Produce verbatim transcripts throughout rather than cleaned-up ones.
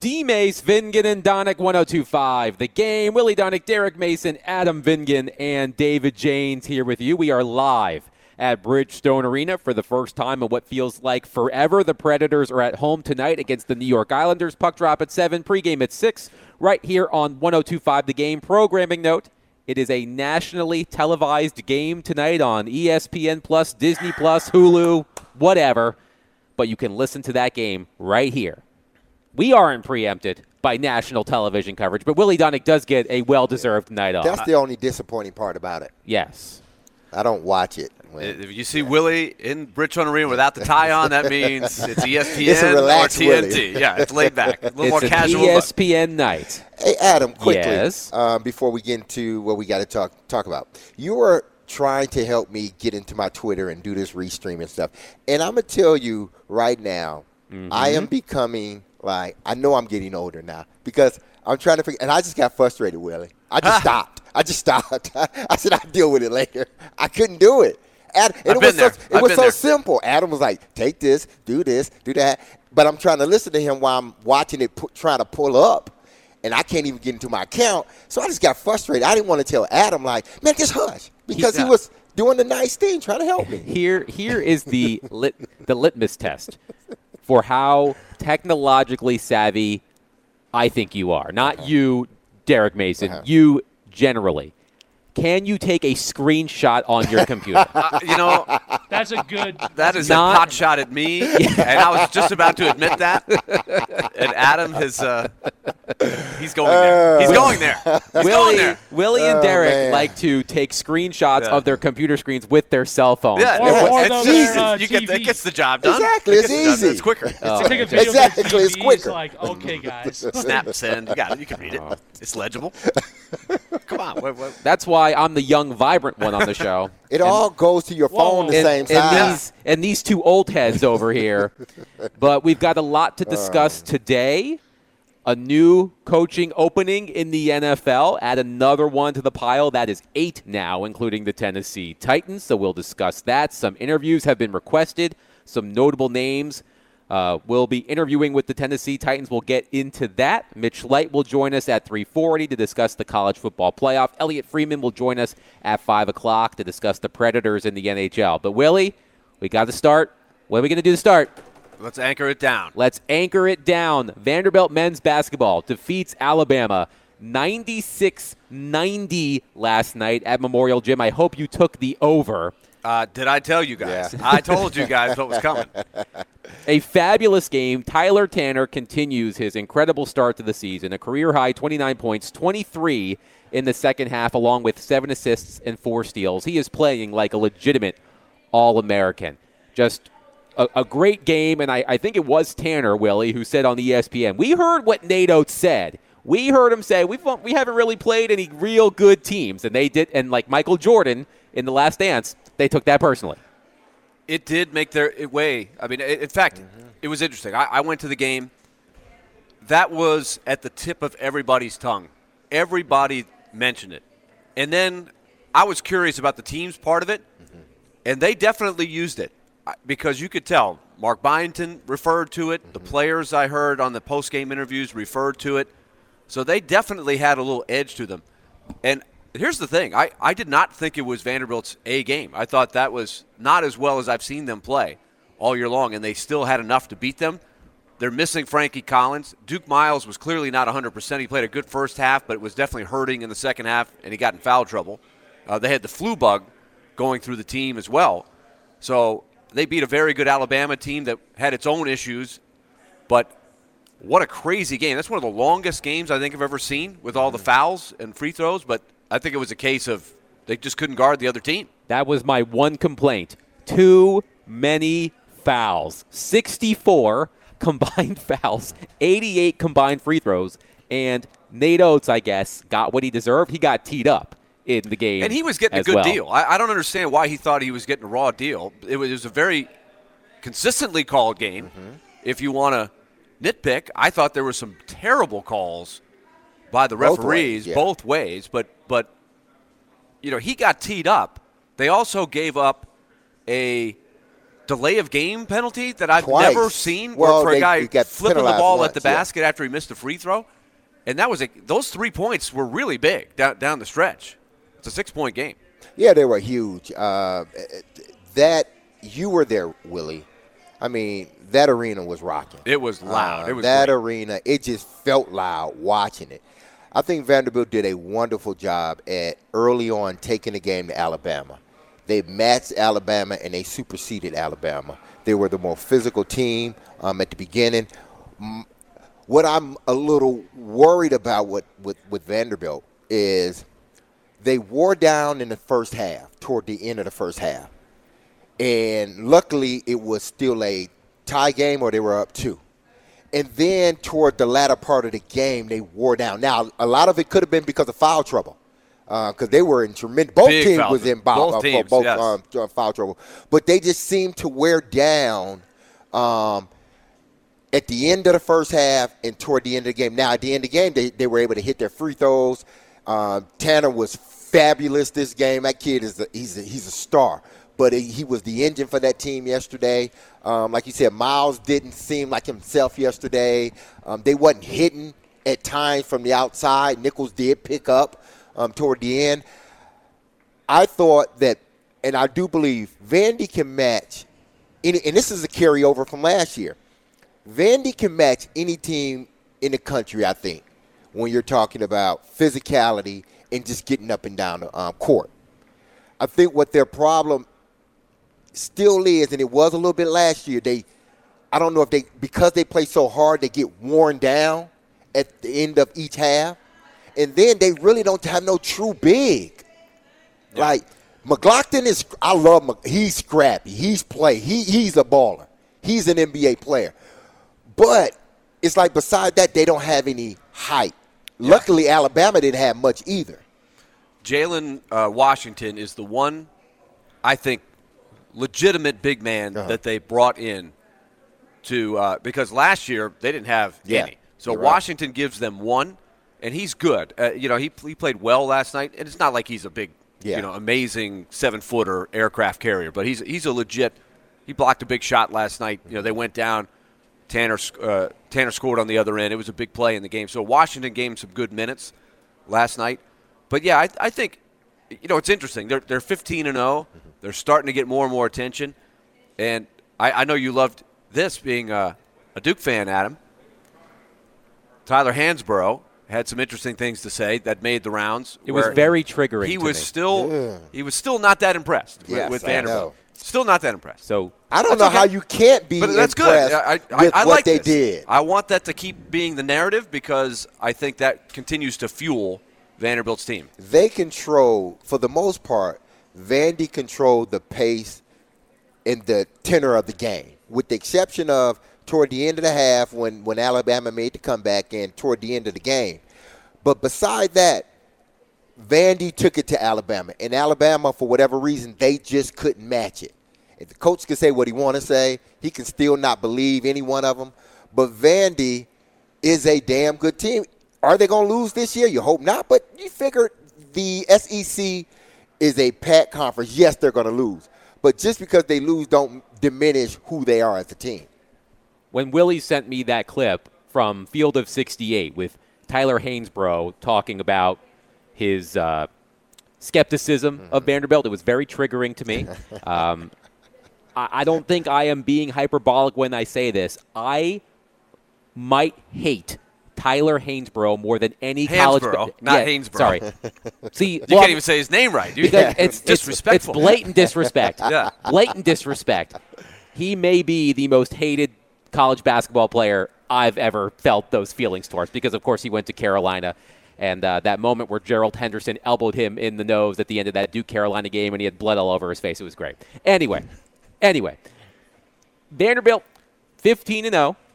D-Mace, Vingan, and Donick, one oh two point five. The Game, Willie Donick, Derek Mason, Adam Vingan, and David Janes here with you. We are live at Bridgestone Arena for the first time in what feels like forever. The Predators are at home tonight against the New York Islanders. Puck drop at seven, pregame at six, right here on one oh two point five The Game. Programming note, it is a nationally televised game tonight on E S P N Plus, Disney Plus, Hulu, whatever. But you can listen to that game right here. We aren't preempted by national television coverage, but Willie Donick does get a well-deserved night off. That's the only disappointing part about it. Yes. I don't watch it. If you see Willie in Bridgestone Arena without the tie on, that means it's E S P N It's a relaxed or T N T. Willie. Yeah, it's laid back. A little It's more an casual. E S P N night. Hey, Adam, quickly, Yes. uh, before we get into what we got to talk talk about, you were trying to help me get into my Twitter and do this restream and stuff. And I'm going to tell you right now, Mm-hmm. I am becoming, like, I know I'm getting older now because I'm trying to figure, and I just got frustrated, Willie. I just stopped. I just stopped. I said, I'll deal with it later. I couldn't do it. Adam, and I've it been was there. so, it I've was been so there. simple. Adam was like, take this, do this, do that. But I'm trying to listen to him while I'm watching it, pu- trying to pull up. And I can't even get into my account. So I just got frustrated. I didn't want to tell Adam, like, man, just hush. Because he, Yeah. was doing the nice thing, trying to help me. Here, here is the lit, the litmus test for how technologically savvy I think you are. Not Uh-huh. you, Derek Mason. Uh-huh. You generally. Can you take a screenshot on your computer? Uh, you know, That's a good. that is Not- a pot shot at me, and I was just about to admit that. And Adam has, uh, he's going there. He's going there. He's going Willie, there. Willie and Oh, Derek man. like to take screenshots Yeah. of their computer screens with their cell phones. Yeah, Or- it's- or it's the- easy. their, uh, you get, T V. it gets the job done. Exactly, It it's gets it done. easy. It's quicker. Oh. Take a video Exactly, of their it's T V, quicker. like, okay, guys. Snap, send. You got it. You can read it. It's legible. Come on. What, what? That's why I'm the young, vibrant one on the show. It all goes to your phone the and, same and size. these and these two old heads over here. But we've got a lot to discuss Uh. today. A new coaching opening in the N F L. Add another one to the pile. That is eight now, including the Tennessee Titans. So we'll discuss that. Some interviews have been requested. Some notable names. Uh, we'll be interviewing with the Tennessee Titans. We'll get into that. Mitch Light will join us at three forty to discuss the college football playoff. Elliot Freeman will join us at five o'clock to discuss the Predators in the N H L. But, Willie, we got to start. What are we going to do to start? Let's anchor it down. Let's anchor it down. Vanderbilt men's basketball defeats Alabama ninety-six ninety last night at Memorial Gym. I hope you took the over. Uh, did I tell you guys? Yeah. I told you guys what was coming. A fabulous game. Tyler Tanner continues his incredible start to the season. A career-high twenty-nine points, twenty-three in the second half, along with seven assists and four steals. He is playing like a legitimate All-American. Just a, a great game, and I, I think it was Tanner, Willie, who said on E S P N, we heard what Nate Oates said. We heard him say, We've, we haven't really played any real good teams. And they did, and like Michael Jordan in The Last Dance, they took that personally. It did make their way. I mean, in fact, mm-hmm. it was interesting. I, I went to the game. That was at the tip of everybody's tongue. Everybody mentioned it. And then I was curious about the team's part of it, mm-hmm. and they definitely used it because you could tell. Mark Byington referred to it. Mm-hmm. The players I heard on the post-game interviews referred to it. So they definitely had a little edge to them. And here's the thing. I, I did not think it was Vanderbilt's A game. I thought that was not as well as I've seen them play all year long, and they still had enough to beat them. They're missing Frankie Collins. Duke Miles was clearly not one hundred percent. He played a good first half, but it was definitely hurting in the second half, and he got in foul trouble. Uh, they had the flu bug going through the team as well. So they beat a very good Alabama team that had its own issues, but what a crazy game. That's one of the longest games I think I've ever seen with all the fouls and free throws, but I think it was a case of they just couldn't guard the other team. That was my one complaint. Too many fouls. sixty-four combined fouls, eighty-eight combined free throws, and Nate Oates, I guess, got what he deserved. He got teed up in the game. And he was getting a as good well. deal. I, I don't understand why he thought he was getting a raw deal. It was, it was a very consistently called game. Mm-hmm. If you want to nitpick, I thought there were some terrible calls by the Both referees ways, yeah. both ways, but but you know, he got teed up. They also gave up a delay of game penalty that I've Twice. never seen Well, for they- a guy he got flipping the penalized ball once, at the yeah. basket after he missed a free throw. And that was a, those three points were really big down, down the stretch. It's a six-point game. Yeah, they were huge. Uh, that you were there, Willie. I mean, that arena was rocking. It was loud. Uh, it was that great. arena. It just felt loud watching it. I think Vanderbilt did a wonderful job at early on taking the game to Alabama. They matched Alabama and they superseded Alabama. They were the more physical team um, at the beginning. M- What I'm a little worried about with, with, with Vanderbilt is they wore down in the first half, toward the end of the first half. And luckily, it was still a tie game or they were up two. And then toward the latter part of the game, they wore down. Now, a lot of it could have been because of foul trouble. Because uh, they were in tremendous – both Big teams foul was in trouble. bow, Both uh, teams, both, yes. um, uh, foul trouble. But they just seemed to wear down um, at the end of the first half and toward the end of the game. Now, at the end of the game, they, they were able to hit their free throws. Um, Tanner was fabulous this game. That kid is a, he's a, he's a star. But he, he was the engine for that team yesterday. Um, like you said, Miles didn't seem like himself yesterday. Um, they wasn't hitting at times from the outside. Nichols did pick up um, toward the end. I thought that, and I do believe, Vandy can match, any, and this is a carryover from last year. Vandy can match any team in the country, I think, when you're talking about physicality and just getting up and down the um, court. I think what their problem still is, and it was a little bit last year, they, I don't know if they, because they play so hard, they get worn down at the end of each half. And then they really don't have no true big. Yeah. Like, McLaughlin is, I love him. He's scrappy. He's play. He, he's a baller. He's an N B A player. But it's like beside that, they don't have any height. Yeah. Luckily, Alabama didn't have much either. Jalen uh, Washington is the one, I think, legitimate big man uh-huh. that they brought in to uh, because last year they didn't have yeah, any. So right. Washington gives them one, and he's good. Uh, you know, he he played well last night, and it's not like he's a big, yeah. you know, amazing seven-footer aircraft carrier, but he's he's a legit. He blocked a big shot last night. You know, they went down. Tanner uh, Tanner scored on the other end. It was a big play in the game. So Washington gave him some good minutes last night. But yeah, I, I think, you know, it's interesting. They're they're fifteen and oh. They're starting to get more and more attention. And I, I know you loved this, being a, a Duke fan, Adam. Tyler Hansbrough had some interesting things to say that made the rounds. It was very triggering. He to was me. still yeah. he was still not that impressed with, yes, with I Vanderbilt. know. Still not that impressed. So I don't that's know okay. how you can't be but that's impressed good. I, I, with I what like they this. did. I want that to keep being the narrative because I think that continues to fuel Vanderbilt's team. They control, for the most part, Vandy controlled the pace and the tenor of the game, with the exception of toward the end of the half when, when Alabama made the comeback and toward the end of the game. But beside that, Vandy took it to Alabama. And Alabama, for whatever reason, they just couldn't match it. If the coach can say what he want to say, he can still not believe any one of them. But Vandy is a damn good team. Are they going to lose this year? You hope not. But you figure the S E C is a packed conference. Yes, they're going to lose. But just because they lose don't diminish who they are as a team. When Willie sent me that clip from Field of sixty-eight with Tyler Hansbrough talking about his uh, skepticism mm-hmm. of Vanderbilt, it was very triggering to me. um, I, I don't think I am being hyperbolic when I say this. I might hate Tyler Hansbrough more than any college. Hansbrough, not yeah, Hansbrough. Sorry. See, you well, can't even say his name right. You, because it's disrespectful. It's, it's blatant disrespect. yeah. Blatant disrespect. He may be the most hated college basketball player I've ever felt those feelings towards because, of course, he went to Carolina. And uh, that moment where Gerald Henderson elbowed him in the nose at the end of that Duke-Carolina game and he had blood all over his face, it was great. Anyway, anyway, Vanderbilt, fifteen and oh.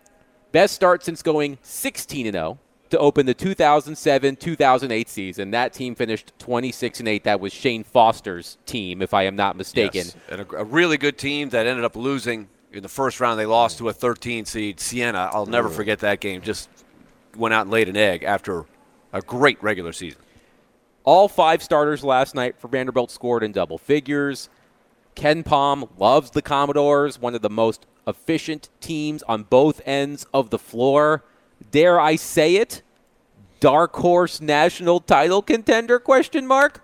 Best start since going sixteen and oh to open the two thousand seven two thousand eight season. That team finished twenty-six and eight. That was Shane Foster's team, if I am not mistaken. Yes. And a, a really good team that ended up losing in the first round. They lost to a thirteen seed, Siena. I'll never forget that game. Just went out and laid an egg after a great regular season. All five starters last night for Vanderbilt scored in double figures. Ken Palm loves the Commodores, one of the most efficient teams on both ends of the floor. Dare I say it? Dark horse national title contender, question mark?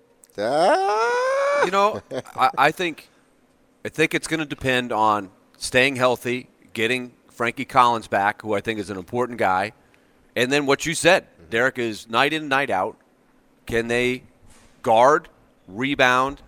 Ah. You know, I, I think I think it's going to depend on staying healthy, getting Frankie Collins back, who I think is an important guy, and then what you said, Derek, is night in, night out. Can they guard, rebound,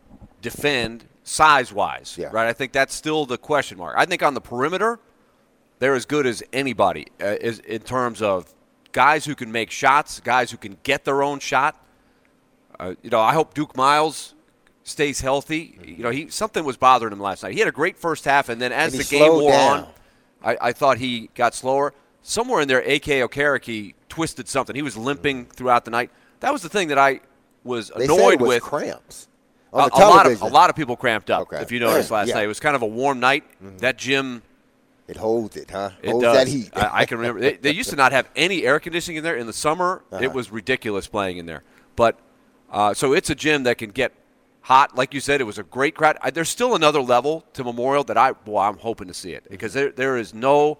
defend size-wise? Yeah. Right? I think that's still the question mark. I think on the perimeter, they're as good as anybody uh, is in terms of guys who can make shots, guys who can get their own shot. Uh, you know, I hope Duke Miles stays healthy. You know, he something was bothering him last night. He had a great first half, and then as And the he game slowed wore down. on, I, I thought he got slower. Somewhere in there, A K Okereke twisted something. He was limping throughout the night. That was the thing that I was They said annoyed it was with. cramps A, on the a lot of television. a lot of people cramped up. Okay. If you noticed last Yeah. night, it was kind of a warm night. That gym. It holds it, huh? It holds does. that heat. I, I can remember. They, they used to not have any air conditioning in there. In the summer, Uh-huh. it was ridiculous playing in there. But uh, so it's a gym that can get hot. Like you said, it was a great crowd. I, there's still another level to Memorial that I, well, I'm hoping to see it because there there is no.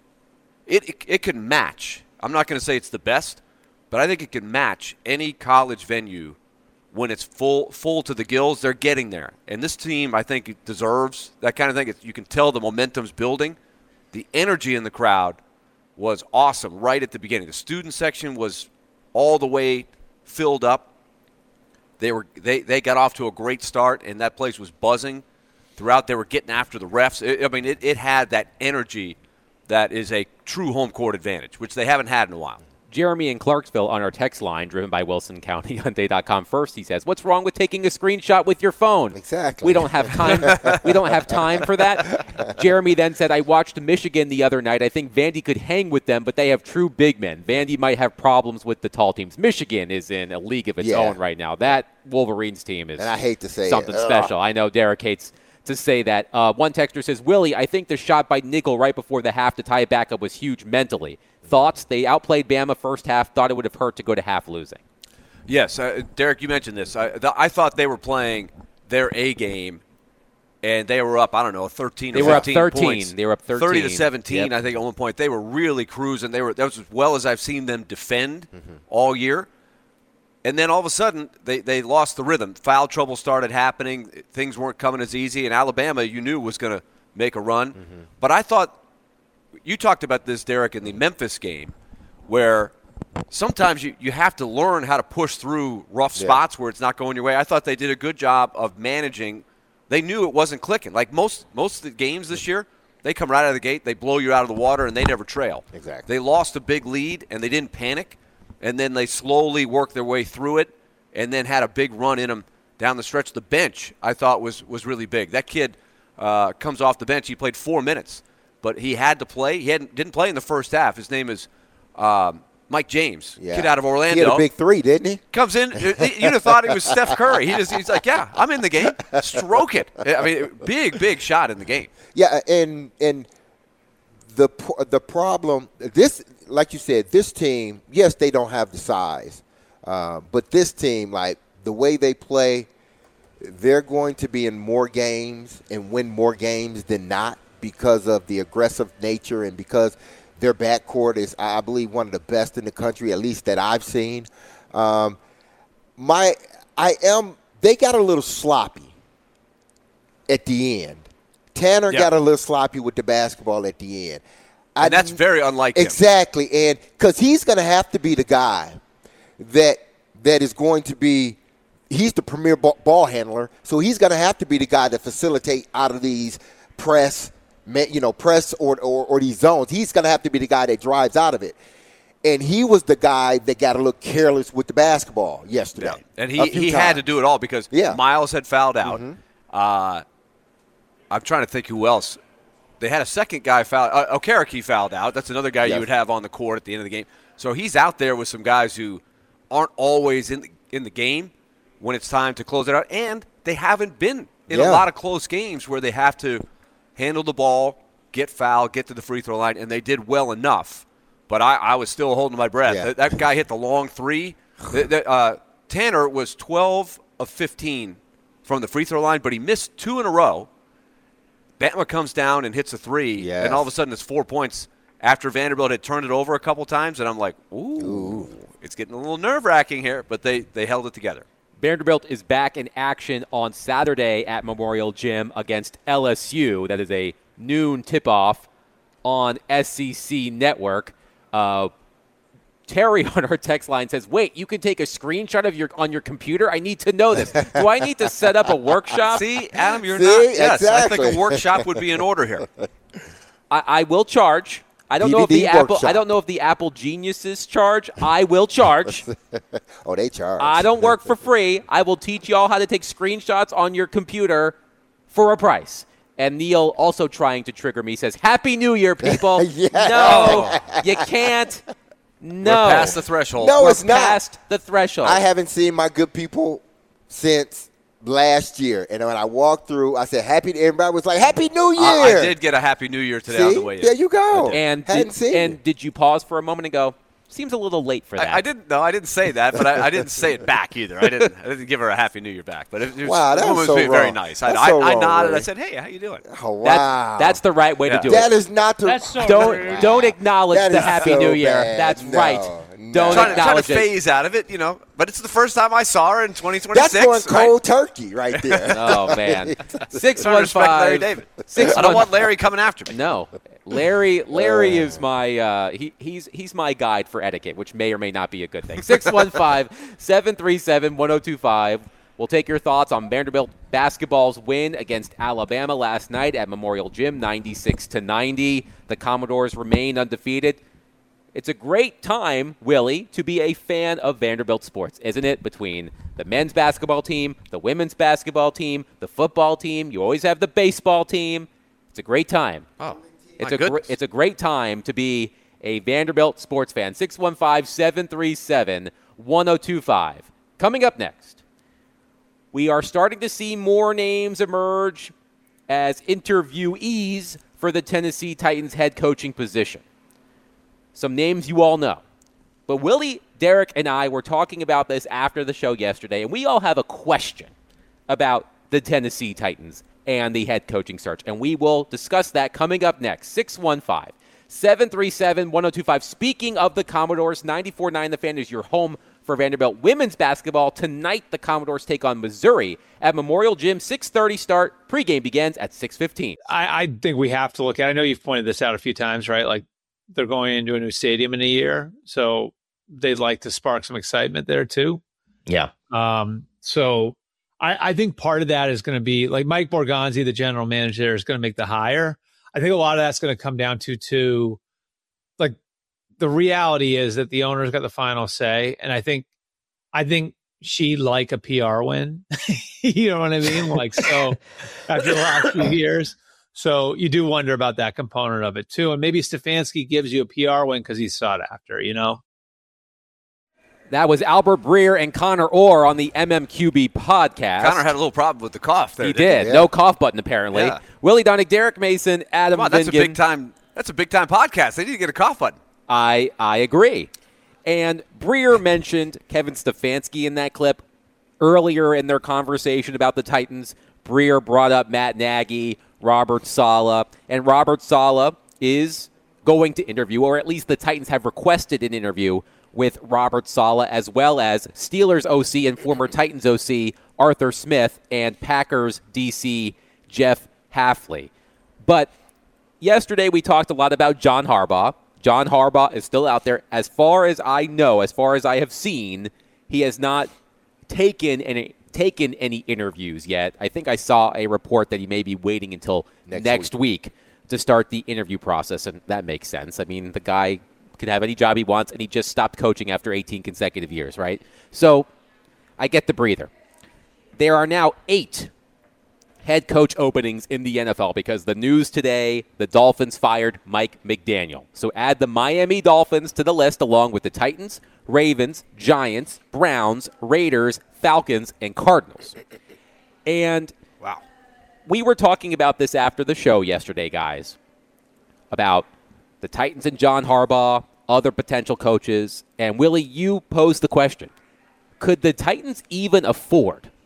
It it, it can match. I'm not going to say it's the best, but I think it can match any college venue when it's full full to the gills. They're getting there, and this team I think deserves that kind of thing. It's, you can tell the momentum's building. The energy in the crowd was awesome right at the beginning. The student section was all the way filled up. They were they, they got off to a great start, and that place was buzzing throughout. They were getting after the refs. It, I mean, it, it had that energy that is a true home court advantage, which they haven't had in a while. Jeremy in Clarksville on our text line, driven by Wilson County Hyundai dot com first, he says, "What's wrong with taking a screenshot with your phone?" Exactly. We don't have time. we don't have time for that. Jeremy then said, "I watched Michigan the other night. I think Vandy could hang with them, but they have true big men. Vandy might have problems with the tall teams. Michigan is in a league of its Yeah. own right now. That Wolverines team is And I hate to say it. something Ugh. special. I know Derek hates to say that." Uh, one texter says, "Willie, I think the shot by Nickel right before the half to tie it back up was huge mentally. Thoughts? They outplayed Bama first half. Thought it would have hurt to go to half losing." Yes, uh, Derek, you mentioned this. I, the, I thought they were playing their A game, and they were up, I don't know, thirteen They or were up fifteen thirteen. points. They were up thirteen. thirty to seventeen, Yep. I think, at one point. They were really cruising. They were That was as well as I've seen them defend Mm-hmm. all year. And then all of a sudden, they, they lost the rhythm. Foul trouble started happening. Things weren't coming as easy. And Alabama, you knew, was going to make a run. Mm-hmm. But I thought – you talked about this, Derek, in the Memphis game, where sometimes you, you have to learn how to push through rough Yeah. spots where it's not going your way. I thought they did a good job of managing. They knew it wasn't clicking. Like most most of the games this year, they come right out of the gate, they blow you out of the water, and they never trail. Exactly. They lost a big lead, and they didn't panic, and then they slowly worked their way through it, and then had a big run in them down the stretch. The bench, I thought, was was really big. That kid uh, comes off the bench. He played four minutes, but he had to play. He hadn't, didn't play in the first half. His name is um, Mike James, Yeah. kid out of Orlando. He had a big three, didn't he? Comes in, you'd have thought he was Steph Curry. He just, he's like, yeah, I'm in the game. Stroke it. I mean, big, big shot in the game. Yeah, and and the pro- the problem this, like you said, this team, yes, they don't have the size, uh, but this team, like the way they play, they're going to be in more games and win more games than not because of the aggressive nature and because their backcourt is, I believe, one of the best in the country, at least that I've seen. Um, my, I am. They got a little sloppy at the end. Tanner Yeah. got a little sloppy with the basketball at the end. I, And that's very unlike him. exactly, and because he's going to have to be the guy that that is going to be. He's the premier ball, ball handler, so he's going to have to be the guy that facilitate out of these press, you know, press or or, or these zones. He's going to have to be the guy that drives out of it. And he was the guy that got a little careless with the basketball yesterday. Yeah. And a he, few he had times. to do it all because Yeah. Miles had fouled out. Uh, I'm trying to think who else. They had a second guy foul. Uh, Okereke fouled out. That's another guy Yes. you would have on the court at the end of the game. So he's out there with some guys who aren't always in the, in the game when it's time to close it out. And they haven't been in Yeah. a lot of close games where they have to handle the ball, get fouled, get to the free throw line, and they did well enough. But I, I was still holding my breath. Yeah. That, that guy hit the long three. The- the, uh, Tanner was twelve of fifteen from the free throw line, but he missed two in a row. Bama comes down and hits a three, Yes. and all of a sudden it's four points after Vanderbilt had turned it over a couple times, and I'm like, ooh, Ooh. it's getting a little nerve-wracking here, but they, they held it together. Vanderbilt is back in action on Saturday at Memorial Gym against L S U. That is a noon tip-off on S E C Network. Uh, Terry on our text line says, wait, you can take a screenshot of your on your computer? I need to know this. Do I need to set up a workshop? See, Adam, you're See? not. Yes, Exactly. I think a workshop would be in order here. I, I will charge. I don't know if D V D the Apple workshop. I don't know if the Apple geniuses charge. I will charge. Oh, they charge. I don't work for free. I will teach y'all how to take screenshots on your computer for a price. And Neil, also trying to trigger me, says, Happy New Year, people. Yeah. No, you can't. No. We're past the threshold. No, We're it's not. past the threshold. I haven't seen my good people since last year. And when I walked through, I said, Happy, everybody was like, Happy New Year. I, I did get a Happy New Year today See? on the way in. There you go. and Hadn't did, seen and it. did you pause for a moment and go, seems a little late for that? I, I didn't. No, I didn't say that, but I, I didn't say it back either. I didn't. I didn't give her a Happy New Year back. But it, it was, Wow, the that's woman was so being very wrong. nice. I, That's I, so I wrong, nodded. Ray. I said, "Hey, how you doing?" Oh, That- wow. that's the right way Yeah. to do That it. is not the. That's so Don't rude. don't acknowledge That the is Happy so New Year. bad. That's No, right. no. Don't Trying to, trying to acknowledge it. phase out of it, you know. But it's the first time I saw her in twenty twenty-six. That's going right? cold turkey right there. Oh man, six Trying to one respect Larry five. David. Six I don't one- want Larry coming after me. No, Larry. Larry Oh. is my uh, he, he's he's my guide for etiquette, which may or may not be a good thing. six one five, seven three seven, one zero two five. We'll take your thoughts on Vanderbilt basketball's win against Alabama last night at Memorial Gym, ninety-six to ninety. The Commodores remain undefeated. It's a great time, Willie, to be a fan of Vanderbilt sports, isn't it? Between the men's basketball team, the women's basketball team, the football team, you always have the baseball team. It's a great time. Oh, It's my a gr- goodness. it's a great time to be a Vanderbilt sports fan. six one five, seven three seven, one zero two five. Coming up next, we are starting to see more names emerge as interviewees for the Tennessee Titans head coaching position. Some names you all know. But Willie, Derek, and I were talking about this after the show yesterday, and we all have a question about the Tennessee Titans and the head coaching search. And we will discuss that coming up next. six one five, seven three seven, one zero two five. Speaking of the Commodores, ninety-four nine The Fan is your home for Vanderbilt women's basketball. Tonight, the Commodores take on Missouri at Memorial Gym. six thirty start. Pregame begins at six fifteen. I, I think we have to look at, I know you've pointed this out a few times, right? Like they're going into a new stadium in a year. So they'd like to spark some excitement there too. Yeah. Um, so I, I think part of that is going to be like Mike Borgonzi, the general manager there, is going to make the hire. I think a lot of that's going to come down to, to like the reality is that the owner's got the final say. And I think, I think she'd like a P R win. You know what I mean? Like, so after the last few years. So you do wonder about that component of it too. And maybe Stefanski gives you a P R win because he's sought after, you know? That was Albert Breer and Connor Orr on the M M Q B podcast. Connor had a little problem with the cough there. He didn't did. Yeah. No cough button, apparently. Yeah. Willie Donick, Derek Mason, Adam Come on, that's a Vingan. big time. That's a big time podcast. They need to get a cough button. I I agree. And Breer mentioned Kevin Stefanski in that clip earlier in their conversation about the Titans. Breer brought up Matt Nagy, Robert Saleh, and Robert Saleh is going to interview, or at least the Titans have requested an interview with Robert Saleh, as well as Steelers O C and former Titans O C Arthur Smith and Packers D C Jeff Hafley. But yesterday we talked a lot about John Harbaugh. John Harbaugh is still out there. As far as I know, as far as I have seen, he has not taken any taken any interviews yet. I think I saw a report that he may be waiting until next, Next week. to start the interview process, and that makes sense. I mean, the guy can have any job he wants, and he just stopped coaching after eighteen consecutive years, right? So I get the breather. There are now eight head coach openings in the N F L because the news today, the Dolphins fired Mike McDaniel. So add the Miami Dolphins to the list along with the Titans, Ravens, Giants, Browns, Raiders, Falcons, and Cardinals. And Wow. we were talking about this after the show yesterday, guys, about the Titans and John Harbaugh, other potential coaches. And Willie, you posed the question, could the Titans even afford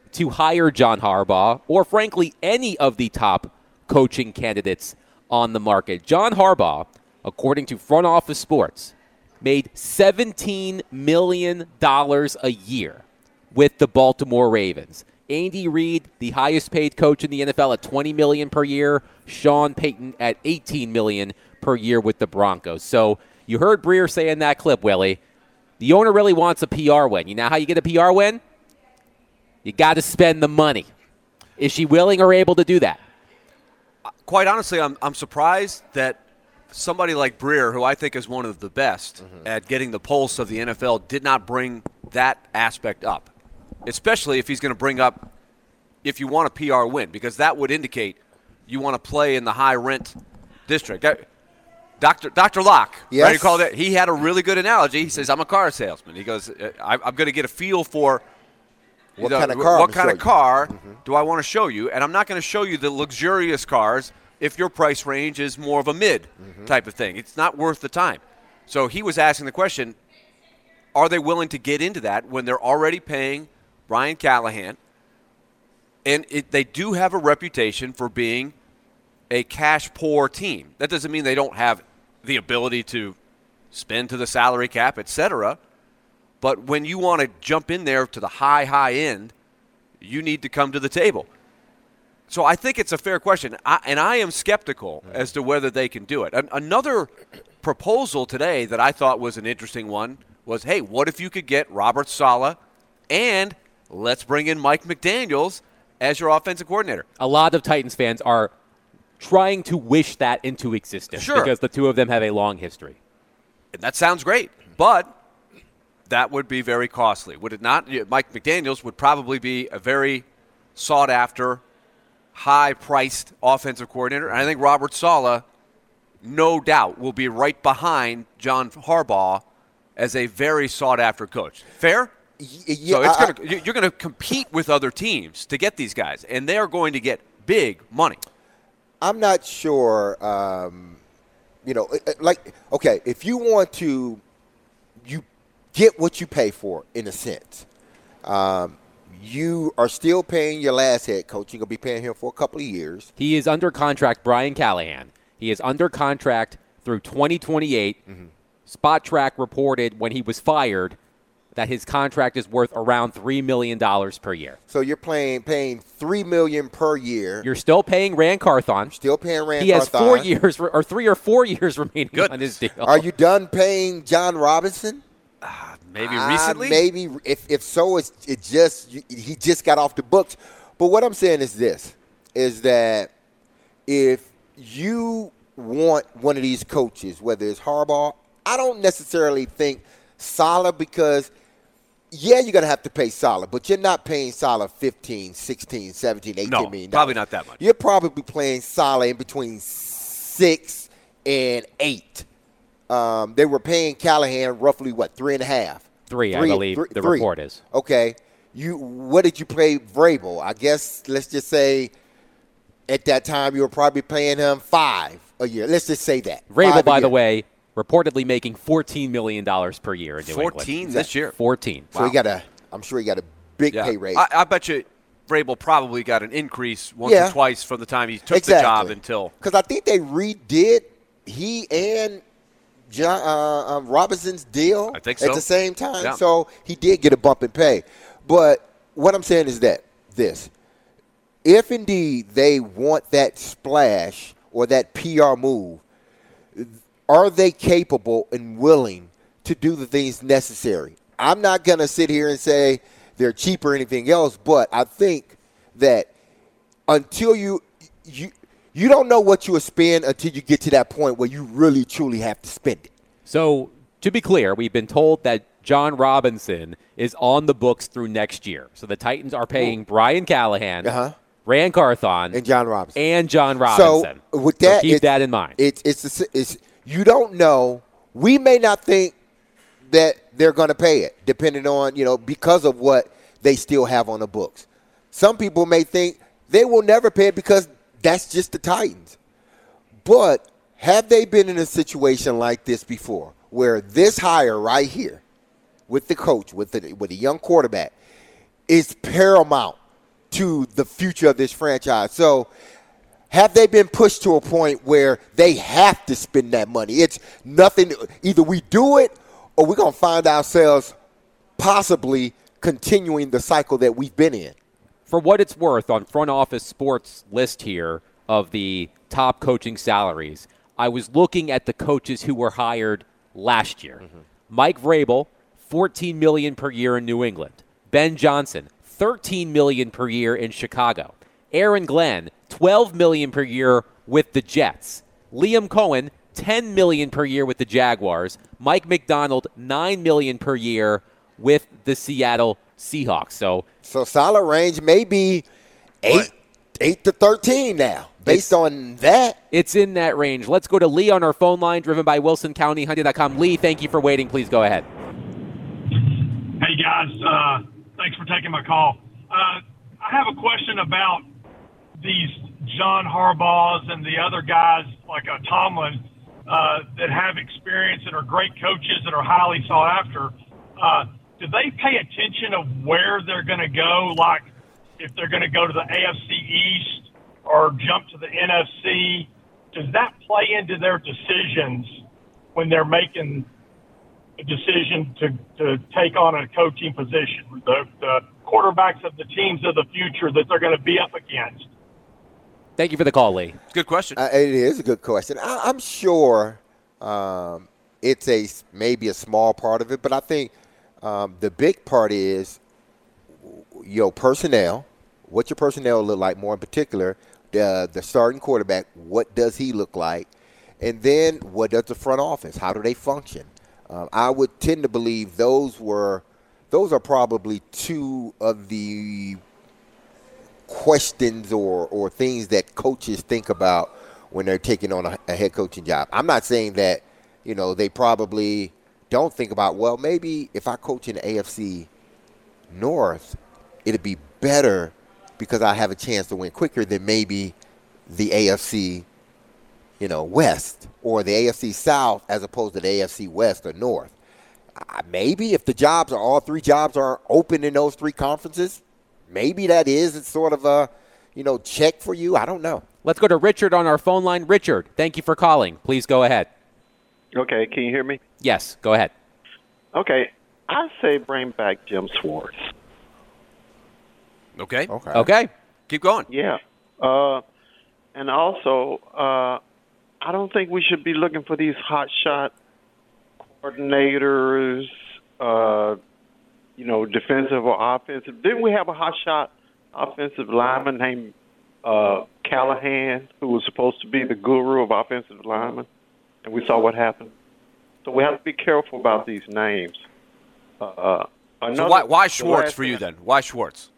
to hire John Harbaugh or, frankly, any of the top coaching candidates on the market. John Harbaugh, according to Front Office Sports, made seventeen million dollars a year with the Baltimore Ravens. Andy Reid, the highest paid coach in the N F L at twenty million dollars per year. Sean Payton at eighteen million dollars per year with the Broncos. So you heard Breer say in that clip, Willie, the owner really wants a P R win. You know how you get a P R win? You got to spend the money. Is she willing or able to do that? Quite honestly, I'm I'm surprised that somebody like Breer, who I think is one of the best mm-hmm. at getting the pulse of the N F L, did not bring that aspect up, especially if he's going to bring up if you want a P R win, because that would indicate you want to play in the high-rent district. Doctor Doctor Locke, yes. Right, he called it. He had a really good analogy. He says, I'm a car salesman. He goes, I'm going to get a feel for what know, kind of car, what kind of car mm-hmm. do I want to show you, and I'm not going to show you the luxurious cars if your price range is more of a mid mm-hmm. type of thing. It's not worth the time. So he was asking the question, are they willing to get into that when they're already paying Brian Callahan? And it, they do have a reputation for being a cash-poor team. That doesn't mean they don't have the ability to spend to the salary cap, et cetera. But when you want to jump in there to the high, high end, you need to come to the table. So I think it's a fair question, I, and I am skeptical as to whether they can do it. An, another proposal today that I thought was an interesting one was, hey, what if you could get Robert Saleh and let's bring in Mike McDaniels as your offensive coordinator? A lot of Titans fans are trying to wish that into existence sure. because the two of them have a long history. And that sounds great, but that would be very costly, would it not? Mike McDaniels would probably be a very sought-after, high-priced offensive coordinator. And I think Robert Saleh, no doubt, will be right behind John Harbaugh as a very sought-after coach. Fair? Yeah, so it's I, gonna, you're going to compete with other teams to get these guys, and they're going to get big money. I'm not sure, um, you know, like, okay, if you want to, you get what you pay for, in a sense. Um, you are still paying your last head coach. You're going to be paying him for a couple of years. He is under contract, Brian Callahan. He is under contract through twenty twenty-eight. Mm-hmm. Spot Track reported when he was fired that his contract is worth around three million dollars per year. So you're paying paying three million dollars per year. You're still paying Rand Carthon. Still paying Rand he Carthon. He has four years, or three or four years remaining Good. on his deal. Are you done paying John Robinson? Uh, maybe recently? Uh, maybe. If if so, it's it just he just got off the books. But what I'm saying is this, is that if you want one of these coaches, whether it's Harbaugh, I don't necessarily think Saleh, because – yeah, you're going to have to pay Saleh, but you're not paying Saleh fifteen, sixteen, seventeen, eighteen no, million dollars. Probably not that much. You're probably playing Saleh in between six and eight. Um, they were paying Callahan roughly, what, three and a half? Three, three I believe three, the three. report is. Okay. You, what did you pay Vrabel? I guess, let's just say at that time you were probably paying him five a year. Let's just say that. Vrabel, by the way, reportedly making fourteen million dollars per year in New England. fourteen this year? fourteen. So Wow. he got a, I'm sure he got a big Yeah. pay raise. I, I bet you Vrabel probably got an increase once Yeah. or twice from the time he took exactly. the job until. Because I think they redid he and John uh, um, Robinson's deal I think so. at the same time. Yeah. So he did get a bump in pay. But what I'm saying is that this, if indeed they want that splash or that P R move, are they capable and willing to do the things necessary? I'm not going to sit here and say they're cheap or anything else, but I think that until you you you don't know what you will spend until you get to that point where you really truly have to spend it. So, to be clear, we've been told that John Robinson is on the books through next year. So the Titans are paying Brian Callahan, Uh-huh. Rand Carthon, And John Robinson. and John Robinson. So with that, so keep it's- that in mind. It's it's it's you don't know. We may not think that they're going to pay it, depending on, you know, because of what they still have on the books. Some people may think they will never pay it because that's just the Titans. But have they been in a situation like this before, where this hire right here with the coach, with the with a young quarterback, is paramount to the future of this franchise. So have they been pushed to a point where they have to spend that money? It's nothing. Either we do it or we're going to find ourselves possibly continuing the cycle that we've been in. For what it's worth, on Front Office Sports list here of the top coaching salaries, I was looking at the coaches who were hired last year. Mm-hmm. Mike Vrabel, fourteen million dollars per year in New England. Ben Johnson, thirteen million dollars per year in Chicago. Aaron Glenn, twelve million dollars per year with the Jets. Liam Cohen, ten million dollars per year with the Jaguars. Mike McDonald, nine million dollars per year with the Seattle Seahawks. So, so solid range, maybe eight, what? eight to thirteen now, based on that. It's in that range. Let's go to Lee on our phone line, driven by Wilson County Hyundai dot com. Lee, thank you for waiting. Please go ahead. Hey guys, uh, thanks for taking my call. Uh, I have a question about these John Harbaughs and the other guys like uh, Tomlin uh, that have experience and are great coaches that are highly sought after. Uh, do they pay attention of where they're going to go? Like if they're going to go to the A F C East or jump to the N F C, does that play into their decisions when they're making a decision to, to take on a coaching position? The, the quarterbacks of the teams of the future that they're going to be up against. Thank you for the call, Lee. Good question. Uh, it is a good question. I, I'm sure um, it's a maybe a small part of it, but I think um, the big part is your personnel. What your personnel look like, more in particular, the the starting quarterback. What does he look like, and then what does the front office? How do they function? Um, I would tend to believe those were those are probably two of the questions or, or things that coaches think about when they're taking on a, a head coaching job. I'm not saying that, you know, they probably don't think about, well, maybe if I coach in the A F C North, it'd be better because I have a chance to win quicker than maybe the A F C, you know, West or the A F C South as opposed to the A F C West or North. Uh, maybe if the jobs are, all three jobs are open in those three conferences, maybe that is it's sort of a, you know, check for you. I don't know. Let's go to Richard on our phone line. Richard, thank you for calling. Please go ahead. Okay, can you hear me? Yes, go ahead. Okay, I say bring back Jim Schwartz. Okay. Okay. Okay. Keep going. Yeah. Uh, and also, uh, I don't think we should be looking for these hot shot coordinators, uh, you know, defensive or offensive. Didn't we have a hot shot offensive lineman named uh, Callahan, who was supposed to be the guru of offensive linemen? And we saw what happened. So we have to be careful about these names. Uh, another, So why, why Schwartz last, for you then? Why Schwartz?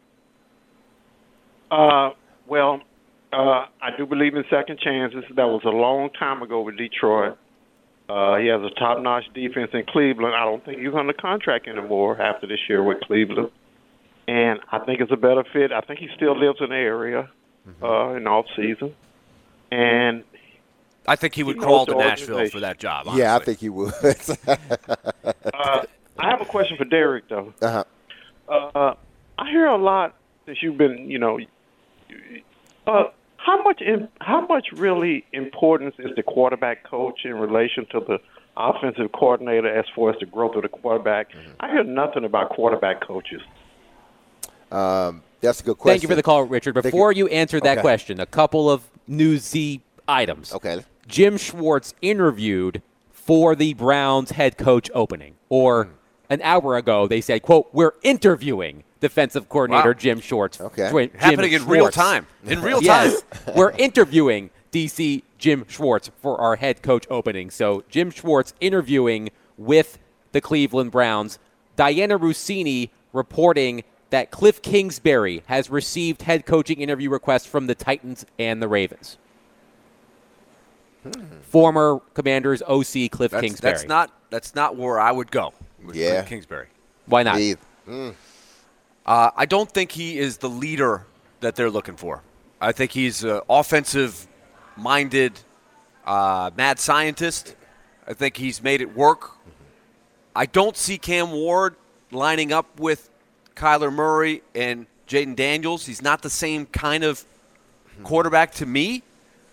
Uh, well, uh, I do believe in second chances. That was a long time ago with Detroit. Uh, he has a top-notch defense in Cleveland. I don't think he's on the contract anymore after this year with Cleveland. And I think it's a better fit. I think he still lives in the area mm-hmm. uh, in off-season. And I think he would he crawl to the Nashville for that job, honestly. Yeah, I think he would. uh, I have a question for Derek, though. uh-huh. Uh, I hear a lot since you've been, you know, uh, how much in, how much really importance is the quarterback coach in relation to the offensive coordinator as far as the growth of the quarterback? Mm-hmm. I hear nothing about quarterback coaches. Um, that's a good question. Thank you for the call, Richard. Before you. you answer that Okay. question, a couple of newsy items. Okay. Jim Schwartz interviewed for the Browns head coach opening. Or mm. an hour ago, they said, quote, we're interviewing defensive coordinator wow. Jim Schwartz. Okay. Jim Happening in Schwartz. real time. In real time. Yes. We're interviewing D C Jim Schwartz for our head coach opening. So Jim Schwartz interviewing with the Cleveland Browns. Diana Rossini reporting that Cliff Kingsbury has received head coaching interview requests from the Titans and the Ravens. Hmm. Former Commanders O C Cliff That's, Kingsbury. that's not that's not where I would go with Yeah. Cliff Kingsbury. Why not? Mm. Uh, I don't think he is the leader that they're looking for. I think he's an offensive-minded uh, mad scientist. I think he's made it work. I don't see Cam Ward lining up with Kyler Murray and Jaden Daniels, he's not the same kind of quarterback to me.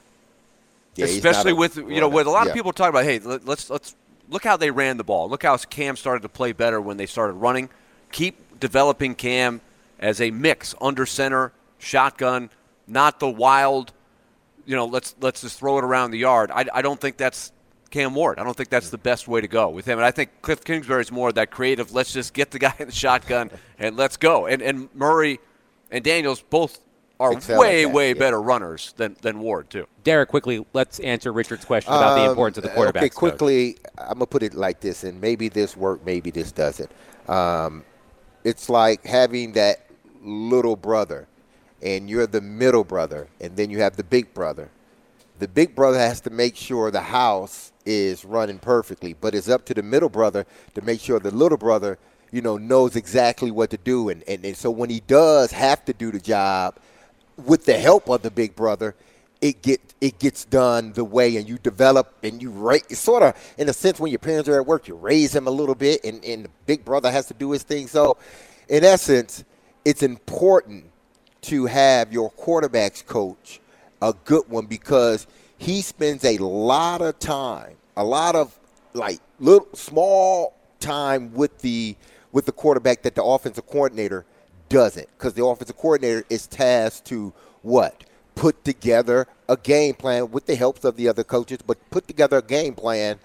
Yeah, he's Especially not a with you know runner. with a lot Yeah. of people talk about, hey, let, let's let's look how they ran the ball. Look how Cam started to play better when they started running. Keep developing Cam as a mix under center, shotgun, not the wild. You know, let's let's just throw it around the yard. I, I don't think that's Cam Ward. I don't think that's the best way to go with him. And I think Cliff Kingsbury is more that creative. Let's just get the guy in the shotgun and let's go. And and Murray and Daniels both are Excel way, at that, way yeah. better runners than, than Ward, too. Derek, quickly, let's answer Richard's question about the Um, importance of the quarterback. Okay, quickly, I'm going to put it like this, and maybe this works, maybe this doesn't. Um, it's like having that little brother, and you're the middle brother, and then you have the big brother. The big brother has to make sure the house is running perfectly, but it's up to the middle brother to make sure the little brother, you know, knows exactly what to do. And, and, and so when he does have to do the job, with the help of the big brother, it get it gets done the way, and you develop and you raise. It's sort of in a sense when your parents are at work, you raise him a little bit, and, and the big brother has to do his thing. So, in essence, it's important to have your quarterbacks coach a good one because he spends a lot of time, a lot of like little small time with the with the quarterback that the offensive coordinator doesn't, because the offensive coordinator is tasked to what? Put together a game plan with the helps of the other coaches, but put together a game plan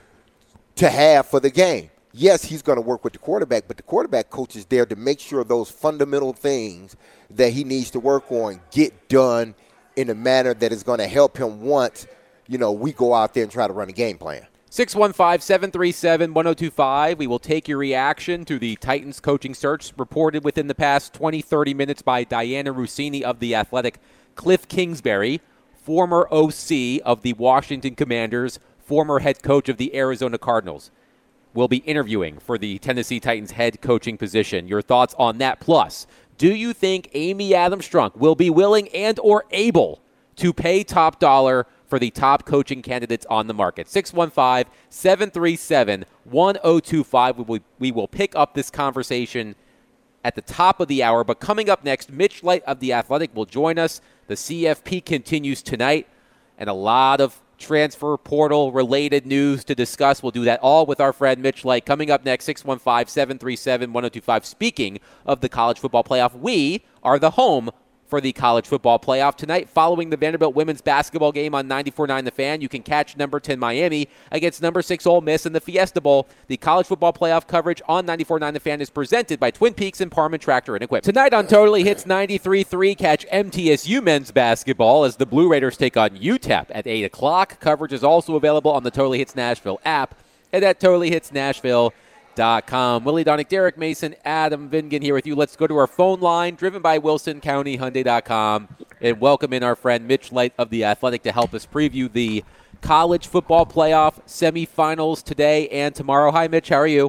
to have for the game. Yes, he's going to work with the quarterback, but the quarterback coach is there to make sure those fundamental things that he needs to work on get done in a manner that is going to help him once, you know, we go out there and try to run a game plan. six one five, seven three seven, one oh two five. We will take your reaction to the Titans coaching search reported within the past twenty, thirty minutes by Diana Rossini of The Athletic. Cliff Kingsbury, former O C of the Washington Commanders, former head coach of the Arizona Cardinals, will be interviewing for the Tennessee Titans head coaching position. Your thoughts on that? Plus, do you think Amy Adams Strunk will be willing and or able to pay top dollar for the top coaching candidates on the market? six one five, seven three seven, one oh two five. We will, we will pick up this conversation at the top of the hour. But coming up next, Mitch Light of The Athletic will join us. The C F P continues tonight, and a lot of transfer portal-related news to discuss. We'll do that all with our friend Mitch Light. Coming up next, six one five, seven three seven, one oh two five. Speaking of the college football playoff, we are the home for the college football playoff tonight. Following the Vanderbilt women's basketball game on ninety-four point nine The Fan, you can catch number ten Miami against number six Ole Miss in the Fiesta Bowl. The college football playoff coverage on ninety-four point nine The Fan is presented by Twin Peaks and Parman Tractor and Equipment. Tonight on Totally Hits ninety-three point three, catch M T S U men's basketball as the Blue Raiders take on U T E P at eight o'clock. Coverage is also available on the Totally Hits Nashville app and at totally hits nashville dot com. Willie Donick, Derek Mason, Adam Vingan here with you. Let's go to our phone line, driven by Wilson County Hyundai dot com, and welcome in our friend Mitch Light of The Athletic to help us preview the college football playoff semifinals today and tomorrow. Hi, Mitch. How are you?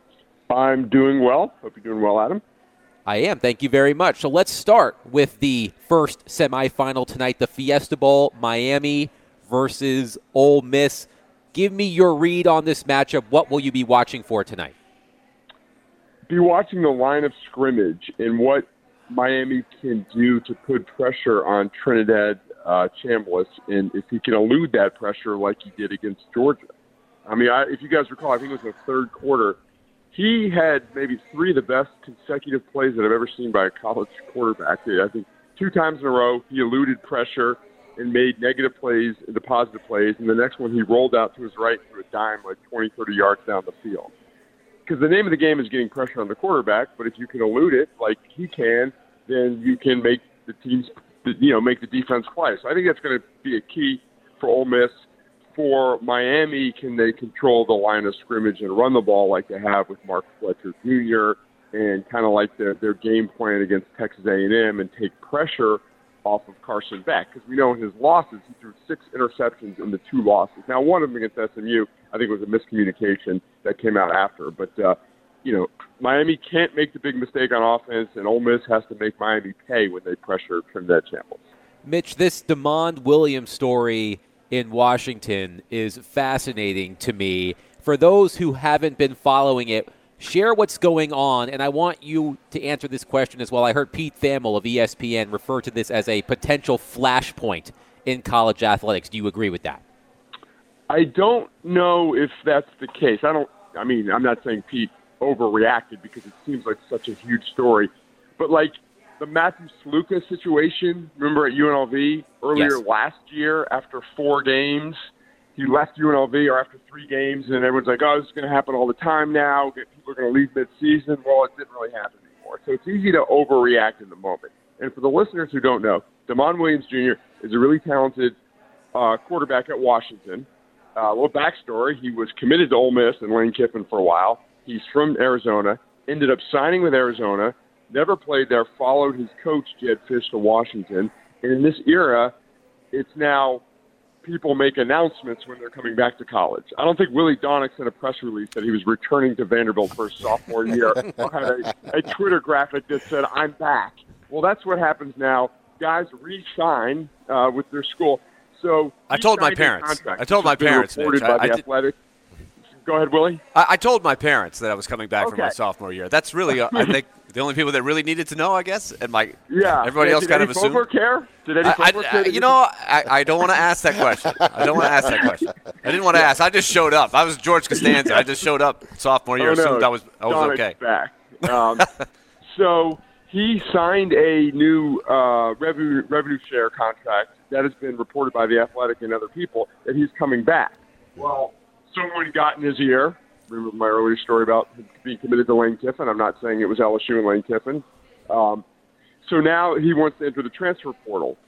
I'm doing well. Hope you're doing well, Adam. I am. Thank you very much. So let's start with the first semifinal tonight, the Fiesta Bowl, Miami versus Ole Miss. Give me your read on this matchup. What will you be watching for tonight? Be watching the line of scrimmage and what Miami can do to put pressure on Trinidad uh, Chambliss, and if he can elude that pressure like he did against Georgia. I mean, I, if you guys recall, I think it was the third quarter, he had maybe three of the best consecutive plays that I've ever seen by a college quarterback. I think two times in a row he eluded pressure and made negative plays into positive plays. And the next one, he rolled out to his right through a dime like twenty, thirty yards down the field. Because the name of the game is getting pressure on the quarterback, but if you can elude it like he can, then you can make the teams, you know, make the defense play. So I think that's going to be a key for Ole Miss. For Miami, can they control the line of scrimmage and run the ball like they have with Mark Fletcher Junior and kind of like their, their game plan against Texas A and M and take pressure off of Carson Beck, because we know in his losses he threw six interceptions in the two losses. Now, one of them against S M U, I think, was a miscommunication that came out after. But, uh, you know, Miami can't make the big mistake on offense, and Ole Miss has to make Miami pay when they pressure Trinidad Chambliss. Mitch, this DeMond Williams story in Washington is fascinating to me. For those who haven't been following it, Share what's going on, and I want you to answer this question as well. I heard Pete Thamel of E S P N refer to this as a potential flashpoint in college athletics. Do you agree with that? I don't know if that's the case. I don't. I mean, I'm not saying Pete overreacted because it seems like such a huge story, but like the Matthew Sluka situation, remember at U N L V earlier Yes. last year after four games, he left U N L V or after three games, and everyone's like, oh, this is going to happen all the time now. People are going to leave mid-season. Well, it didn't really happen anymore. So it's easy to overreact in the moment. And for the listeners who don't know, Damon Williams Junior is a really talented uh, quarterback at Washington. Uh, a little backstory, he was committed to Ole Miss and Lane Kiffin for a while. He's from Arizona, ended up signing with Arizona, never played there, followed his coach, Jed Fish, to Washington. And in this era, it's now people make announcements when they're coming back to college. I don't think Willie Donick sent a press release that he was returning to Vanderbilt for his sophomore year or had a, a Twitter graphic that said, I'm back. Well, that's what happens now. Guys re-sign uh, with their school. So I told my parents. I told my parents, reported Mitch. by I- I the did- Athletic. Go ahead, Willie. I, I told my parents that I was coming back for my Okay. sophomore year. That's really, uh, I think, the only people that really needed to know, I guess. And my Yeah. everybody Did- else did kind Eddie of assumed. Fogler care? Did Eddie I, Fogler I, care? I, Did you know, I, I don't want to ask that question. I don't want to ask that question. I didn't want to ask. I just showed up. I was George Costanza. I just showed up sophomore year. Oh, no. Assumed I was, I was Donnick's okay. back. Um, so he signed a new uh, revenue revenue share contract that has been reported by the Athletic and other people that he's coming back. Well, someone got in his ear. Remember my earlier story about him being committed to Lane Kiffin? I'm not saying it was L S U and Lane Kiffin. Um, so now he wants to enter the transfer portal,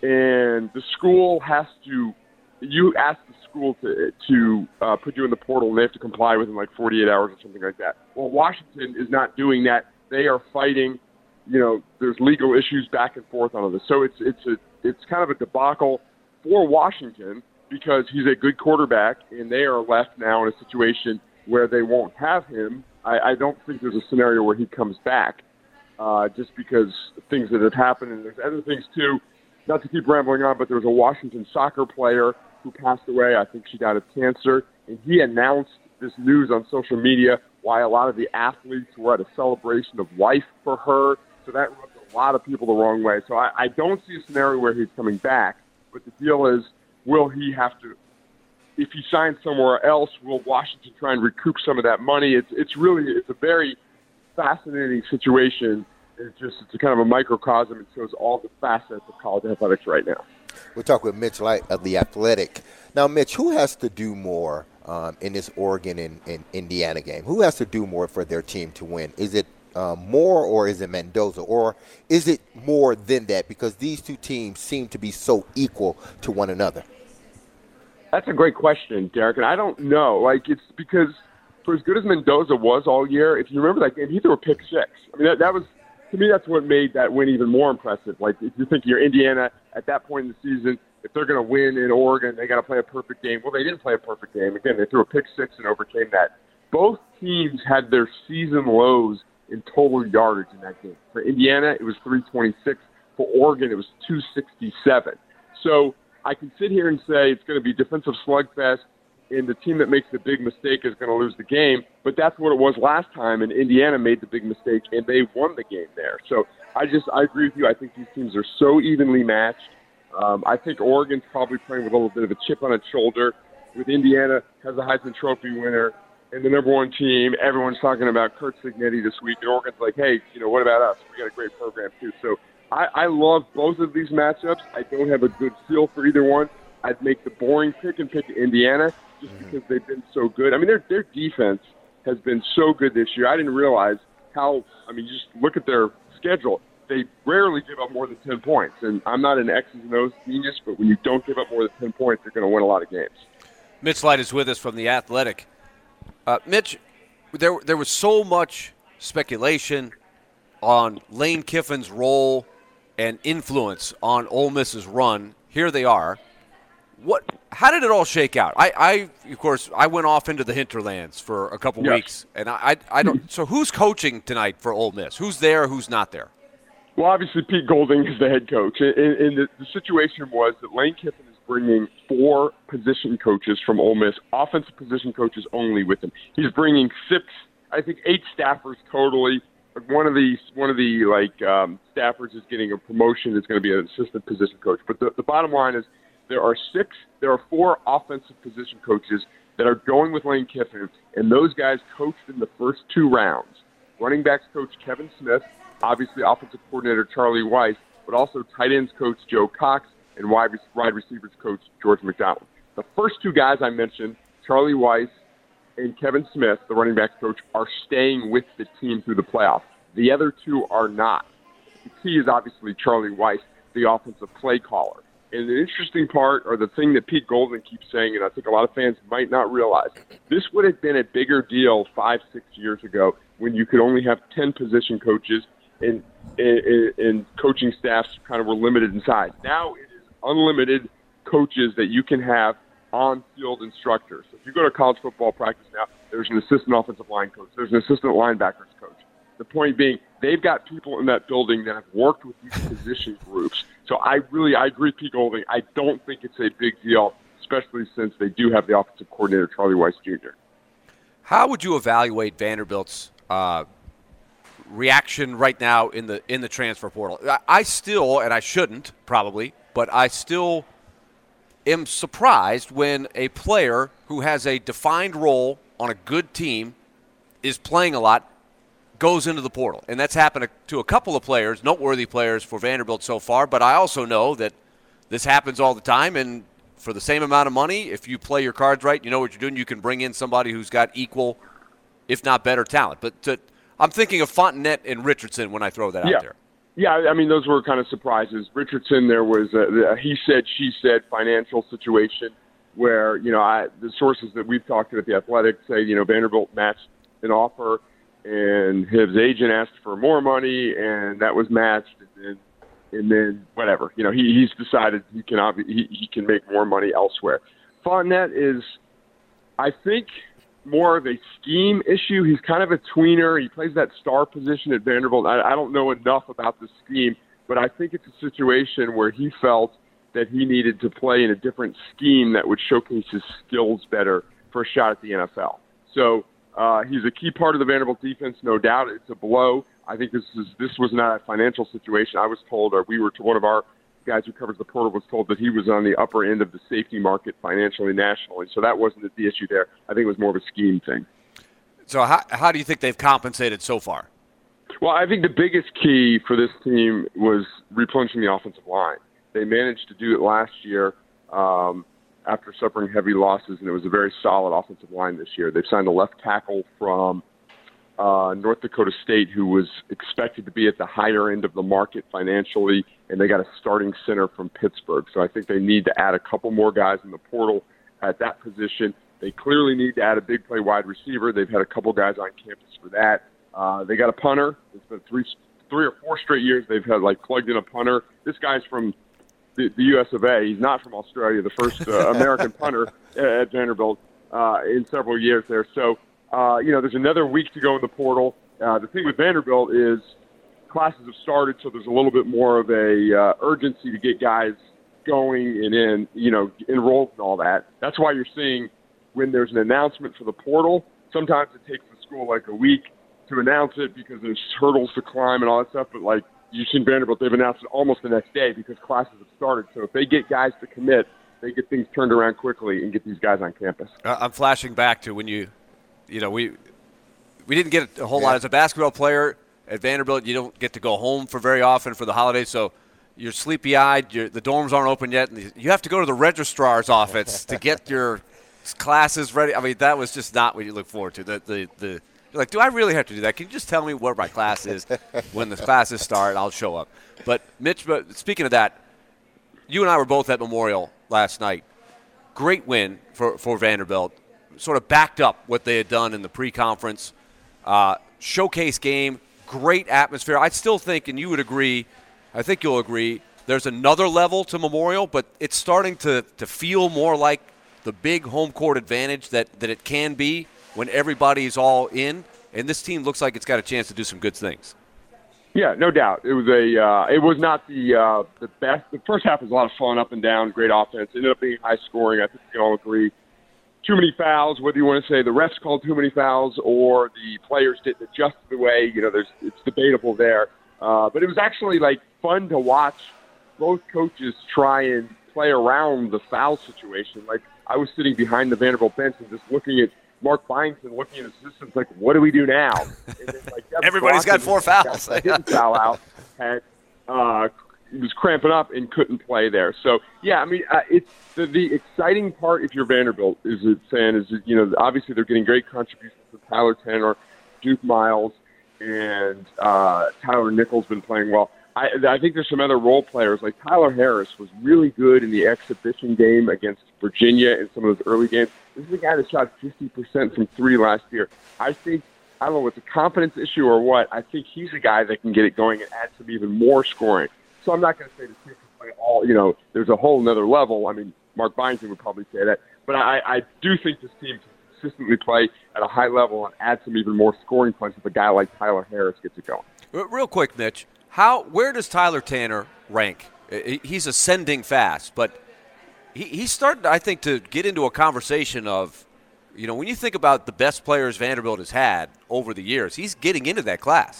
and the school has to. You ask the school to to uh, put you in the portal, and they have to comply within like forty-eight hours or something like that. Well, Washington is not doing that. They are fighting. You know, there's legal issues back and forth on all this. So it's it's a it's kind of a debacle for Washington because he's a good quarterback, and they are left now in a situation where they won't have him. I, I don't think there's a scenario where he comes back, uh, just because things that have happened, and there's other things too. Not to keep rambling on, but there was a Washington soccer player who passed away. I think she died of cancer, and he announced this news on social media why a lot of the athletes were at a celebration of life for her. So that rubbed a lot of people the wrong way. So I, I don't see a scenario where he's coming back. But the deal is, will he have to, if he signs somewhere else, will Washington try and recoup some of that money? It's it's really, it's a very fascinating situation. It's just, it's a kind of a microcosm. It shows all the facets of college athletics right now. We'll talk with Mitch Light of The Athletic. Now, Mitch, who has to do more um, in this Oregon and, and Indiana game? Who has to do more for their team to win? Is it uh, Moore or is it Mendoza? Or is it more than that? Because these two teams seem to be so equal to one another. That's a great question, Derek, and I don't know. Like, it's because for as good as Mendoza was all year, if you remember that game, he threw a pick six. I mean, that, that was, to me, that's what made that win even more impressive. Like, if you think you're Indiana at that point in the season, if they're going to win in Oregon, they got to play a perfect game. Well, they didn't play a perfect game. Again, they threw a pick six and overcame that. Both teams had their season lows in total yardage in that game. For Indiana, it was three twenty-six. For Oregon, it was two sixty-seven. So I can sit here and say it's going to be defensive slugfest, and the team that makes the big mistake is going to lose the game. But that's what it was last time, and Indiana made the big mistake, and they won the game there. So I just I agree with you. I think these teams are so evenly matched. Um, I think Oregon's probably playing with a little bit of a chip on its shoulder. With Indiana has a Heisman Trophy winner and the number one team. Everyone's talking about Kurt Signetti this week, and Oregon's like, hey, you know, what about us? We got a great program too. So I, I love both of these matchups. I don't have a good feel for either one. I'd make the boring pick and pick Indiana just mm-hmm. because they've been so good. I mean, their their defense has been so good this year. I didn't realize how. I mean, just look at their schedule. They rarely give up more than ten points. And I'm not an X's and O's genius, but when you don't give up more than ten points, you're going to win a lot of games. Mitch Light is with us from The Athletic. Uh, Mitch, there there was so much speculation on Lane Kiffin's role and influence on Ole Miss's run. Here they are. What? How did it all shake out? I, I of course, I went off into the hinterlands for a couple yes. weeks, and I, I, I don't. So who's coaching tonight for Ole Miss? Who's there? Who's not there? Well, obviously Pete Golding is the head coach, and, and the, the situation was that Lane Kiffin is bringing four position coaches from Ole Miss, offensive position coaches only with him. He's bringing six I think eight staffers totally. One of the one of the like um, staffers is getting a promotion. It's going to be an assistant position coach. But the, the bottom line is there are six, there are four offensive position coaches that are going with Lane Kiffin, and those guys coached in the first two rounds. Running backs coach Kevin Smith, obviously offensive coordinator Charlie Weiss, but also tight ends coach Joe Cox and wide wide receivers coach George McDonald. The first two guys I mentioned, Charlie Weiss and Kevin Smith, the running backs coach, are staying with the team through the playoffs. The other two are not. The key is obviously Charlie Weiss, the offensive play caller. And the interesting part, or the thing that Pete Golden keeps saying, and I think a lot of fans might not realize, this would have been a bigger deal five, six years ago when you could only have ten position coaches and, and, and coaching staffs kind of were limited in size. Now it is unlimited coaches that you can have on-field instructors. So if you go to college football practice now, there's an assistant offensive line coach. There's an assistant linebackers coach. The point being, they've got people in that building that have worked with these position groups. So I really, I agree with Pete Golding. I don't think it's a big deal, especially since they do have the offensive coordinator, Charlie Weiss Junior How would you evaluate Vanderbilt's uh, reaction right now in the in the transfer portal? I, I still, and I shouldn't probably, but I still am surprised when a player who has a defined role on a good team is playing a lot goes into the portal. And that's happened to a couple of players, noteworthy players for Vanderbilt so far, but I also know that this happens all the time, and for the same amount of money, if you play your cards right, you know what you're doing, you can bring in somebody who's got equal, if not better, talent. But to, I'm thinking of Fontenette and Richardson when I throw that yeah. out there. Yeah, I mean, those were kind of surprises. Richardson, there was a, a he said, she said financial situation where, you know, I, the sources that we've talked to at The Athletic say, you know, Vanderbilt matched an offer and his agent asked for more money and that was matched. And then, and then whatever, you know, he, he's decided he can, he, he can make more money elsewhere. Fontenette is, I think, more of a scheme issue. He's kind of a tweener. He plays that star position at Vanderbilt. I, I don't know enough about the scheme, but I think it's a situation where he felt that he needed to play in a different scheme that would showcase his skills better for a shot at the N F L. So uh, he's a key part of the Vanderbilt defense, no doubt. It's a blow. I think this is this was not a financial situation. I was told, or we were to one of our guys who covers the portal was told that he was on the upper end of the safety market financially, nationally. So that wasn't the issue there. I think it was more of a scheme thing. So how how do you think they've compensated so far? Well, I think the biggest key for this team was replenishing the offensive line. They managed to do it last year um, after suffering heavy losses, and it was a very solid offensive line this year. They've signed a left tackle from uh, North Dakota State who was expected to be at the higher end of the market financially, and they got a starting center from Pittsburgh. So I think they need to add a couple more guys in the portal at that position. They clearly need to add a big play wide receiver. They've had a couple guys on campus for that. Uh, they got a punter. It's been three, three or four straight years they've had like plugged in a punter. This guy's from the, the U S of A. He's not from Australia. The first uh, American punter at Vanderbilt uh, in several years there. So uh, you know, there's another week to go in the portal. Uh, the thing with Vanderbilt is classes have started, so there's a little bit more of a uh, urgency to get guys going and in, you know, enrolled and all that. That's why you're seeing when there's an announcement for the portal, sometimes it takes the school like a week to announce it because there's hurdles to climb and all that stuff. But like you've seen Vanderbilt, they've announced it almost the next day because classes have started. So if they get guys to commit, they get things turned around quickly and get these guys on campus. I'm flashing back to when you, you know, we we didn't get a whole yeah. lot as a basketball player at Vanderbilt. You don't get to go home for very often for the holidays, so you're sleepy-eyed. You're, the dorms aren't open yet, and you have to go to the registrar's office to get your classes ready. I mean, that was just not what you look forward to. The the the you're like, do I really have to do that? Can you just tell me where my class is when the classes start? I'll show up. But Mitch, but speaking of that, you and I were both at Memorial last night. Great win for for Vanderbilt. Sort of backed up what they had done in the pre-conference uh, showcase game. Great atmosphere. I still think, and you would agree, I think you'll agree, there's another level to Memorial, but it's starting to, to feel more like the big home court advantage that, that it can be when everybody's all in, and this team looks like it's got a chance to do some good things. Yeah, no doubt. It was a. Uh, it was not the uh, the best. The first half was a lot of fun, up and down, great offense. It ended up being high scoring. I think we can all agree. too many fouls, whether you want to say the refs called too many fouls or the players didn't adjust the way, you know, there's it's debatable there. Uh, but it was actually, like, fun to watch both coaches try and play around the foul situation. Like, I was sitting behind the Vanderbilt bench and just looking at Mark Byington, looking at his assistants, like, what do we do now? And then, like, Everybody's got four fouls. Guy didn't foul out, had, uh, he was cramping up and couldn't play there. So, yeah, I mean, uh, it's the, the exciting part if you're Vanderbilt is it saying is, you know, obviously they're getting great contributions from Tyler Tanner, Duke Miles, and uh, Tyler Nichols been playing well. I, I think there's some other role players. Like Tyler Harris was really good in the exhibition game against Virginia in some of those early games. This is a guy that shot fifty percent from three last year. I think, I don't know if it's a confidence issue or what, I think he's a guy that can get it going and add some even more scoring. So I'm not going to say the team can play all, you know, there's a whole nother level. I mean, Mark Byington would probably say that. But I, I do think this team can consistently play at a high level and add some even more scoring points if a guy like Tyler Harris gets it going. Real quick, Mitch, how where does Tyler Tanner rank? He's ascending fast, but he, he's starting, I think, to get into a conversation of, you know, when you think about the best players Vanderbilt has had over the years, he's getting into that class.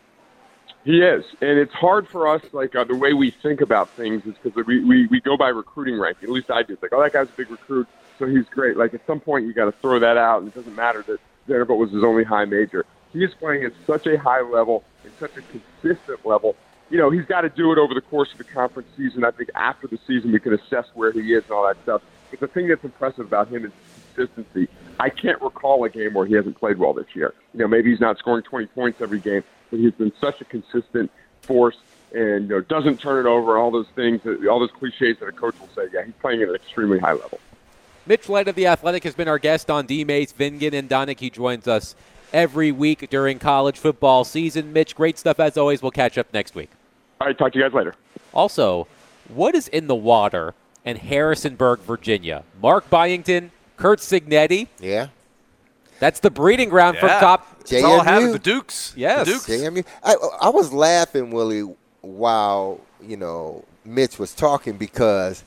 He is, and it's hard for us, like, uh, the way we think about things is because we, we, we go by recruiting ranking. At least I do. It's like, oh, that guy's a big recruit, so he's great. Like, at some point, you got to throw that out, and it doesn't matter that Vanderbilt was his only high major. He is playing at such a high level, and such a consistent level. You know, he's got to do it over the course of the conference season. I think after the season, we can assess where he is and all that stuff. But the thing that's impressive about him is consistency. I can't recall a game where he hasn't played well this year. You know, maybe he's not scoring twenty points every game, but he's been such a consistent force and, you know, doesn't turn it over, all those things, all those cliches that a coach will say. Yeah, he's playing at an extremely high level. Mitch Light of The Athletic has been our guest on D-Mates, Vingan, and Donick. He joins us every week during college football season. Mitch, great stuff as always. We'll catch up next week. All right, talk to you guys later. Also, what is in the water in Harrisonburg, Virginia? Mark Byington, Kurt Signetti. Yeah. That's the breeding ground for Yeah. top. It's all having the Dukes. Yes. The Dukes. J M U. I, I was laughing, Willie, while, you know, Mitch was talking because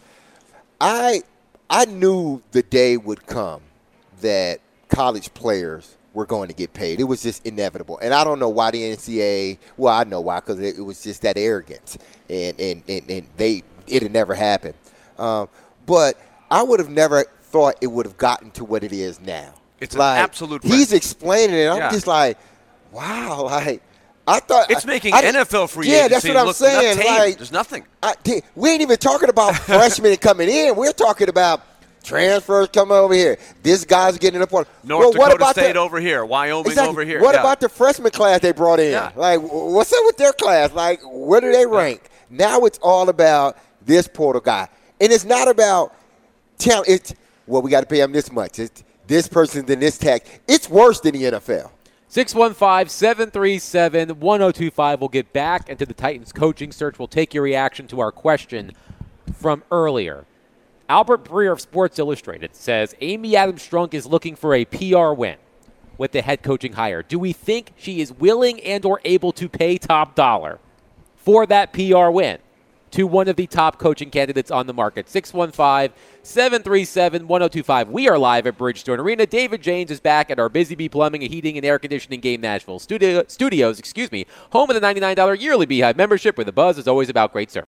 I I knew the day would come that college players were going to get paid. It was just inevitable. And I don't know why the N C double A, well, I know why, because it, it was just that arrogance. And, and, and, and they it had never happened. Um, but I would have never thought it would have gotten to what it is now. It's like, an absolute he's risk. explaining it. I'm Yeah. just like, wow, like, I thought. It's making I, I, N F L free Yeah, agency that's what I'm look saying. not tame. Like, There's nothing. I, we ain't even talking about freshmen coming in. We're talking about transfers coming over here. This guy's getting up on. North well, Dakota what about State the, over here. Wyoming exactly. over here. What Yeah. about the freshman class they brought in? Yeah. Like, what's up with their class? Like, where do they rank? Now it's all about this portal guy. And it's not about talent. It's, well, we got to pay him this much. It's this person's in this tax. It's worse than the N F L. six one five, seven three seven, one oh two five. We'll get back into the Titans coaching search. We'll take your reaction to our question from earlier. Albert Breer of Sports Illustrated says Amy Adams Strunk is looking for a P R win with the head coaching hire. Do we think she is willing and or able to pay top dollar for that P R win to one of the top coaching candidates on the market? six one five, seven three seven, one oh two five. We are live at Bridgestone Arena. David James is back at our Busy Bee Plumbing and Heating and Air Conditioning Game Nashville studio, Studios, excuse me, home of the ninety-nine dollars yearly Beehive membership, where the buzz is always about great service.